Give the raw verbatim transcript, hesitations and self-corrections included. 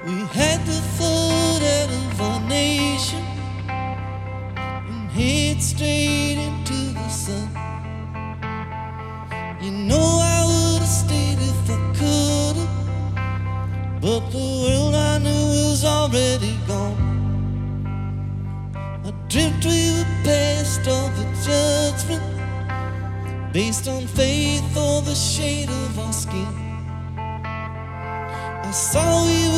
We had the foot out of our nation and head straight into the sun. You know I would have stayed if I could have, but the world I knew was already gone. Adrift we were past all the judgment based on faith or the shade of our skin. I saw we were